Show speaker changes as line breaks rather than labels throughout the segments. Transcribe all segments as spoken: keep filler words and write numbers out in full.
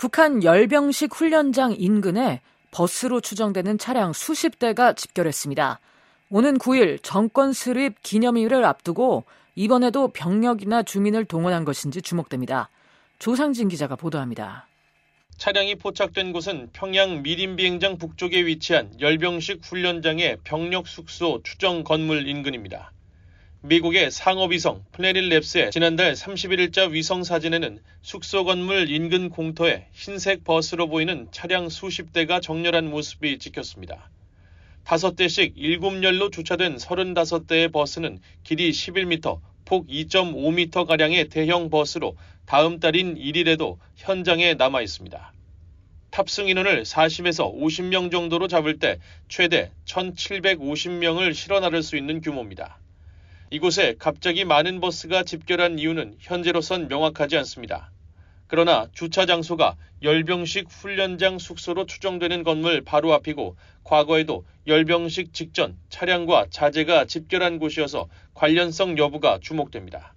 북한 열병식 훈련장 인근에 버스로 추정되는 차량 수십 대가 집결했습니다. 오는 구일 정권 수립 기념일을 앞두고 이번에도 병력이나 주민을 동원한 것인지 주목됩니다. 조상진 기자가 보도합니다.
차량이 포착된 곳은 평양 미림비행장 북쪽에 위치한 열병식 훈련장의 병력 숙소 추정 건물 인근입니다. 미국의 상업위성 플래닛랩스의 지난달 삼십일일자 위성 사진에는 숙소 건물 인근 공터에 흰색 버스로 보이는 차량 수십 대가 정렬한 모습이 찍혔습니다. 다섯 대씩 일곱 열로 주차된 서른다섯 대의 버스는 길이 십일 미터, 폭 이 점 오 미터가량의 대형 버스로 다음 달인 일일에도 현장에 남아 있습니다. 탑승 인원을 사십에서 오십 명 정도로 잡을 때 최대 천칠백오십 명을 실어 나를 수 있는 규모입니다. 이곳에 갑자기 많은 버스가 집결한 이유는 현재로선 명확하지 않습니다. 그러나 주차 장소가 열병식 훈련장 숙소로 추정되는 건물 바로 앞이고 과거에도 열병식 직전 차량과 자재가 집결한 곳이어서 관련성 여부가 주목됩니다.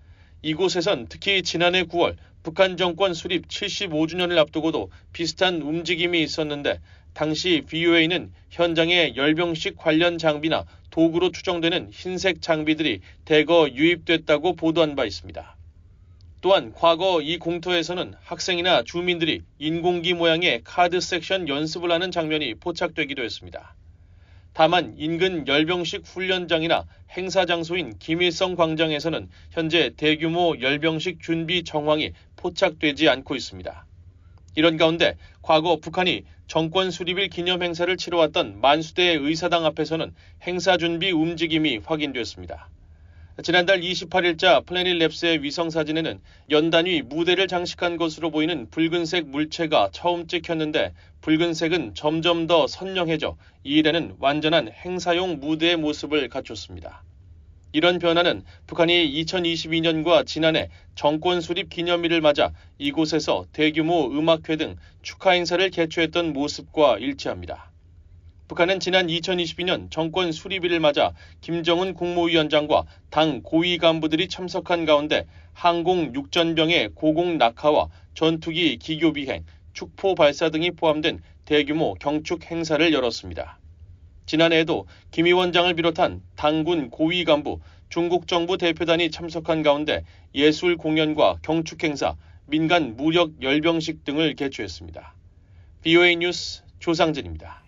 이곳에선 특히 지난해 구월 북한 정권 수립 칠십오 주년을 앞두고도 비슷한 움직임이 있었는데 당시 브이오에이는 현장에 열병식 관련 장비나 도구로 추정되는 흰색 장비들이 대거 유입됐다고 보도한 바 있습니다. 또한 과거 이 공터에서는 학생이나 주민들이 인공기 모양의 카드 섹션 연습을 하는 장면이 포착되기도 했습니다. 다만 인근 열병식 훈련장이나 행사 장소인 김일성 광장에서는 현재 대규모 열병식 준비 정황이 포착되지 않고 있습니다. 이런 가운데 과거 북한이 정권 수립일 기념 행사를 치러왔던 만수대 의사당 앞에서는 행사 준비 움직임이 확인됐습니다. 지난달 이십팔일자 플래닛랩스의 위성 사진에는 연단위 무대를 장식한 것으로 보이는 붉은색 물체가 처음 찍혔는데 붉은색은 점점 더 선명해져 이일에는 완전한 행사용 무대의 모습을 갖췄습니다. 이런 변화는 북한이 이천이십이년과 지난해 정권 수립 기념일을 맞아 이곳에서 대규모 음악회 등 축하 행사를 개최했던 모습과 일치합니다. 북한은 지난 이천이십이년 정권 수립일을 맞아 김정은 국무위원장과 당 고위 간부들이 참석한 가운데 항공 육전병의 고공 낙하와 전투기 기교 비행, 축포 발사 등이 포함된 대규모 경축 행사를 열었습니다. 지난해에도 김 위원장을 비롯한 당군 고위 간부, 중국 정부 대표단이 참석한 가운데 예술 공연과 경축 행사, 민간 무력 열병식 등을 개최했습니다. 브이오에이 뉴스 조상진입니다.